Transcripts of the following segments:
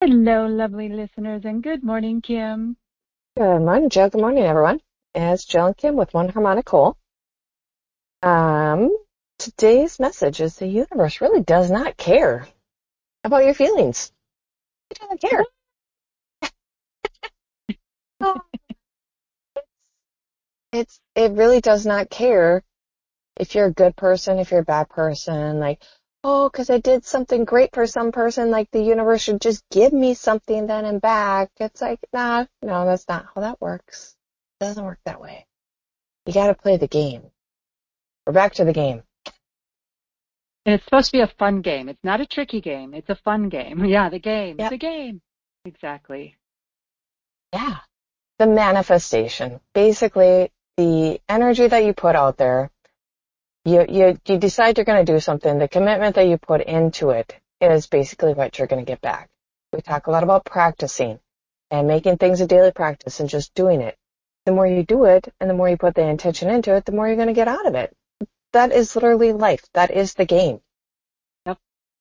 Hello, lovely listeners, and good morning, Kim. Good morning, Jill. Good morning, everyone. It's Jill and Kim with One Harmonic Whole. Um, Today's message is the universe really does not care about your feelings. It doesn't care. Oh, it really does not care if you're a good person, if you're a bad person. Like, oh, because I did something great for some person, like the universe should just give me something then and back. It's like, nah, no, that's not how that works. It doesn't work that way. You got to play the game. We're back to the game. And it's supposed to be a fun game. It's not a tricky game. It's a fun game. Yeah, the game. Yep. The game. Exactly. Yeah. The manifestation. Basically, the energy that you put out there, you decide you're going to do something. The commitment that you put into it is basically what you're going to get back. We talk a lot about practicing and making things a daily practice and just doing it. The more you do it and the more you put the intention into it, the more you're going to get out of it. That is literally life. That is the game. Yep.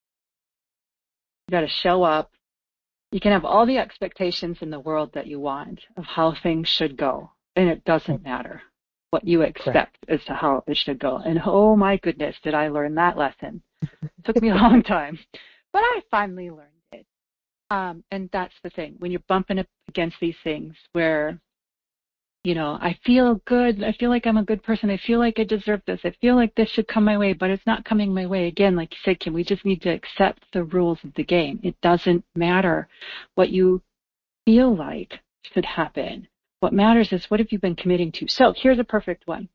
You got to show up. You can have all the expectations in the world that you want of how things should go, and it doesn't matter. What you expect as to how it should go. And oh my goodness, did I learn that lesson. It took me a long time, but I finally learned it. And that's the thing. When you're bumping up against these things where, I feel good. I feel like I'm a good person. I feel like I deserve this. I feel like this should come my way, but it's not coming my way. Again, like you said, Kim, we just need to accept the rules of the game. It doesn't matter what you feel like should happen. What matters is what have you been committing to? So here's a perfect one.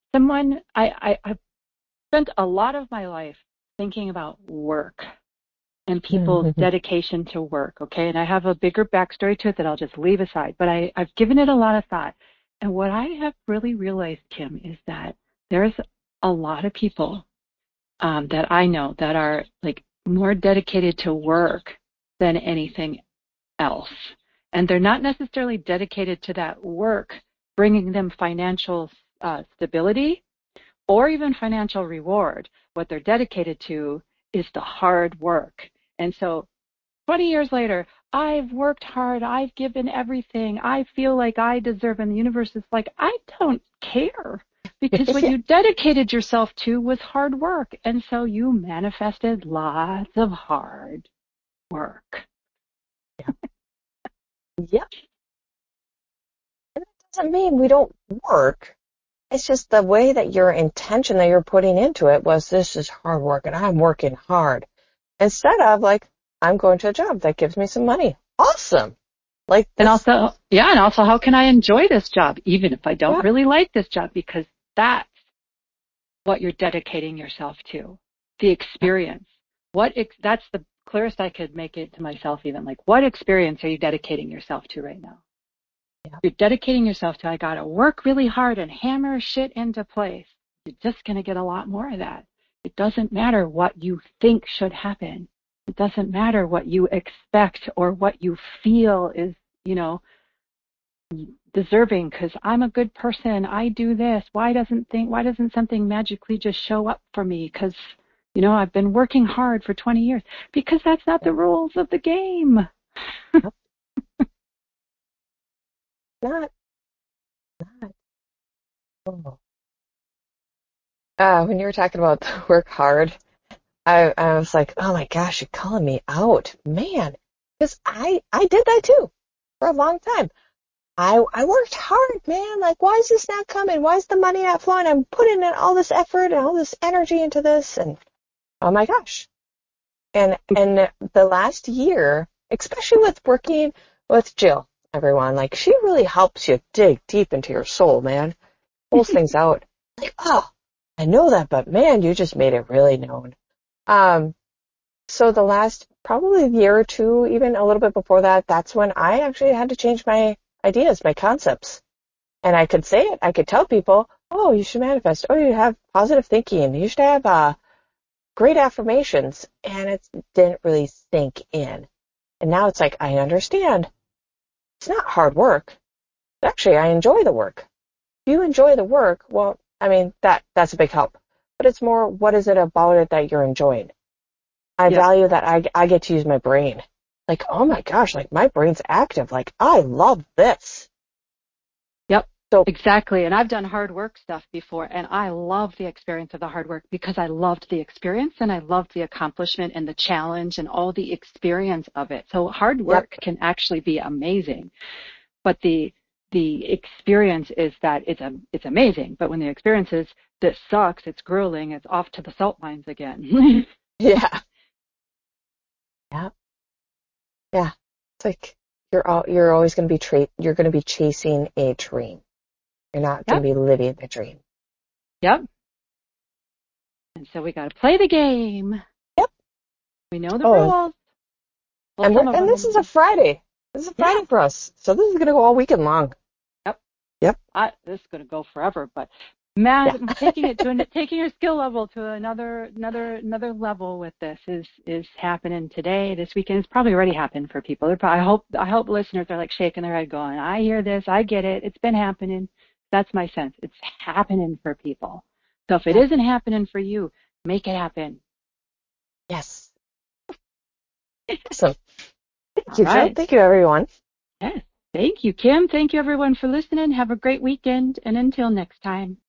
I've spent a lot of my life thinking about work and people's dedication to work, okay? And I have a bigger backstory to it that I'll just leave aside, but I've given it a lot of thought. And what I have really realized, Kim, is that there's a lot of people that I know that are like more dedicated to work than anything else. And they're not necessarily dedicated to that work, bringing them financial stability or even financial reward. What they're dedicated to is the hard work. And so 20 years later, I've worked hard. I've given everything. I feel like I deserve. And the universe is like, I don't care. Because what you dedicated yourself to was hard work. And so you manifested lots of hard work. Yep. And that doesn't mean we don't work. It's just the way that your intention that you're putting into it was, this is hard work and I'm working hard. Instead of like, I'm going to a job that gives me some money. Awesome. And also, how can I enjoy this job, even if I don't really like this job? Because that's what you're dedicating yourself to, the experience. That's the clearest I could make it to myself even. Like, what experience are you dedicating yourself to right now? Yeah. You're dedicating yourself to, I got to work really hard and hammer shit into place. You're just going to get a lot more of that. It doesn't matter what you think should happen. It doesn't matter what you expect or what you feel is, deserving because I'm a good person. I do this. Why doesn't something magically just show up for me? Because, I've been working hard for 20 years. Because that's not the rules of the game. Not. Oh. When you were talking about work hard, I was like, oh my gosh, you're calling me out, man. Because I did that too for a long time. I worked hard, man. Like, why is this not coming? Why is the money not flowing? I'm putting in all this effort and all this energy into this, and oh my gosh. And the last year, especially with working with Jill, everyone, like, she really helps you dig deep into your soul, man. Pulls things out. Like, oh, I know that, but man, you just made it really known. So the last probably year or two, even a little bit before that, that's when I actually had to change my ideas, my concepts. And I could say it. I could tell people, oh, you should manifest. Oh, you have positive thinking. You should have great affirmations. And it didn't really sink in. And now it's like, I understand. It's not hard work. Actually, I enjoy the work. If you enjoy the work, well, I mean, that's a big help. But it's more, what is it about it that you're enjoying? I value that I get to use my brain. like, oh my gosh, like my brain's active. Like, I love this. Yep, So, exactly. And I've done hard work stuff before, and I love the experience of the hard work because I loved the experience and I loved the accomplishment and the challenge and all the experience of it. So hard yep, work can actually be amazing, but the experience is that it's amazing. But when the experience is this sucks, it's grueling, it's off to the salt mines again. yeah, yeah, yeah. It's like you're always going to be you're going to be chasing a dream. You're not going Yep, to be living the dream. yep. And so we got to play the game. Yep. We know the Oh, rules. Well, some of and this is a them. Friday. This is a Yeah. Friday for us. So this is going to go all weekend long. Yep. Yep. This is going to go forever, but Yeah. taking it to taking your skill level to another level with this is happening today. This weekend. It's probably already happened for people. I hope listeners are like shaking their head, going, "I hear this. I get it. It's been happening." That's my sense. It's happening for people. So if it Yeah. isn't happening for you, make it happen. Yes. Awesome. Thank All you, Jill. right. Thank you, everyone. Yes. Thank you, Kim. Thank you, everyone, for listening. Have a great weekend, and until next time.